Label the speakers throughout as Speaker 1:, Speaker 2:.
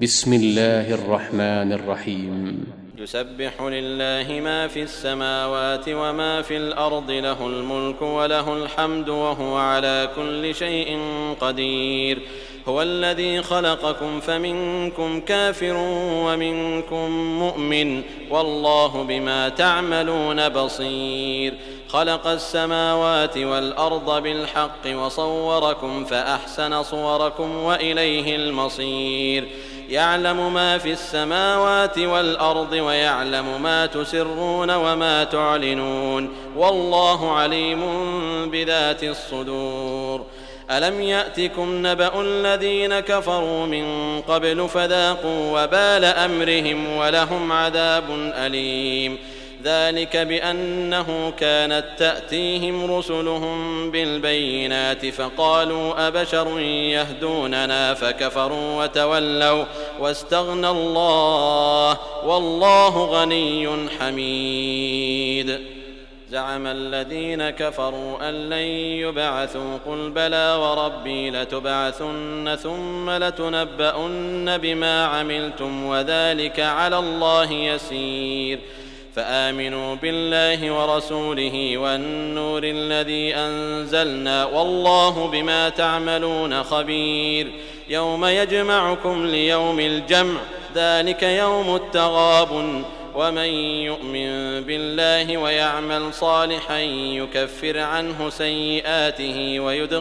Speaker 1: بسم الله الرحمن الرحيم.
Speaker 2: يسبح لله ما في السماوات وما في الأرض، له الملك وله الحمد وهو على كل شيء قدير. هو الذي خلقكم فمنكم كافر ومنكم مؤمن، والله بما تعملون بصير. خلق السماوات والأرض بالحق وصوركم فأحسن صوركم وإليه المصير. يعلم ما في السماوات والأرض ويعلم ما تسرون وما تعلنون، والله عليم بذات الصدور. ألم يأتكم نبأ الذين كفروا من قبل فذاقوا وبال أمرهم ولهم عذاب أليم. ذلك بأنه كانت تأتيهم رسلهم بالبينات فقالوا أبشر يهدوننا فكفروا وتولوا واستغنى الله والله غني حميد. زعم الذين كفروا أن لن يبعثوا، قل بلى وربي لتبعثن ثم لتنبؤن بما عملتم وذلك على الله يسير. فآمنوا بالله ورسوله والنور الذي أنزلنا، والله بما تعملون خبير. يوم يجمعكم ليوم الجمع، ذلك يوم التغابن. ومن يؤمن بالله ويعمل صالحا يكفر عنه سيئاته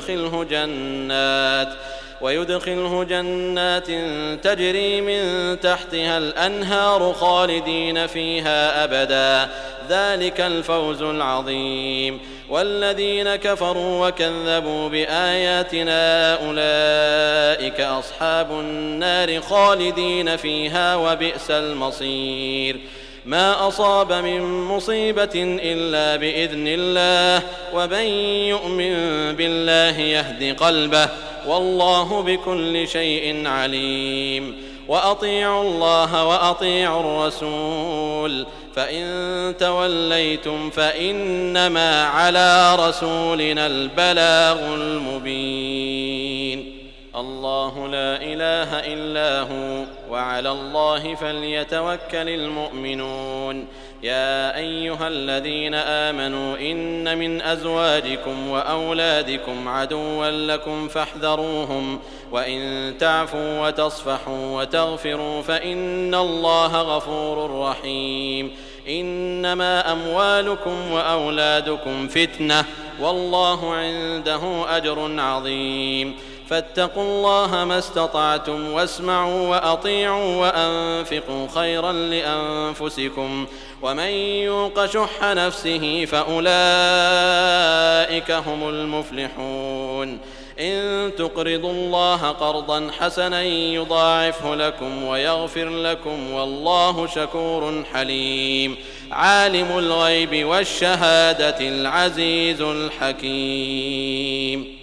Speaker 2: ويدخله جنات تجري من تحتها الأنهار خالدين فيها أبدا، ذلك الفوز العظيم. والذين كفروا وكذبوا بآياتنا أولئك أصحاب النار خالدين فيها وبئس المصير. ما أصاب من مصيبة إلا بإذن الله، ومن يؤمن بالله يهد قلبه، والله بكل شيء عليم. وأطيعوا الله وأطيعوا الرسول، فإن توليتم فإنما على رسولنا البلاغ المبين. الله لا إله إلا هو، وعلى الله فليتوكل المؤمنون. يا أيها الذين آمنوا إن من أزواجكم وأولادكم عدوا لكم فاحذروهم، وإن تعفوا وتصفحوا وتغفروا فإن الله غفور رحيم. إنما أموالكم وأولادكم فتنة، والله عنده أجر عظيم. فاتقوا الله ما استطعتم، واسمعوا وأطيعوا وأنفقوا خيرا لأنفسكم، ومن يوق شح نفسه فأولئك هم المفلحون. إن تقرضوا الله قرضا حسنا يضاعفه لكم ويغفر لكم، والله شكور حليم. عالم الغيب والشهادة العزيز الحكيم.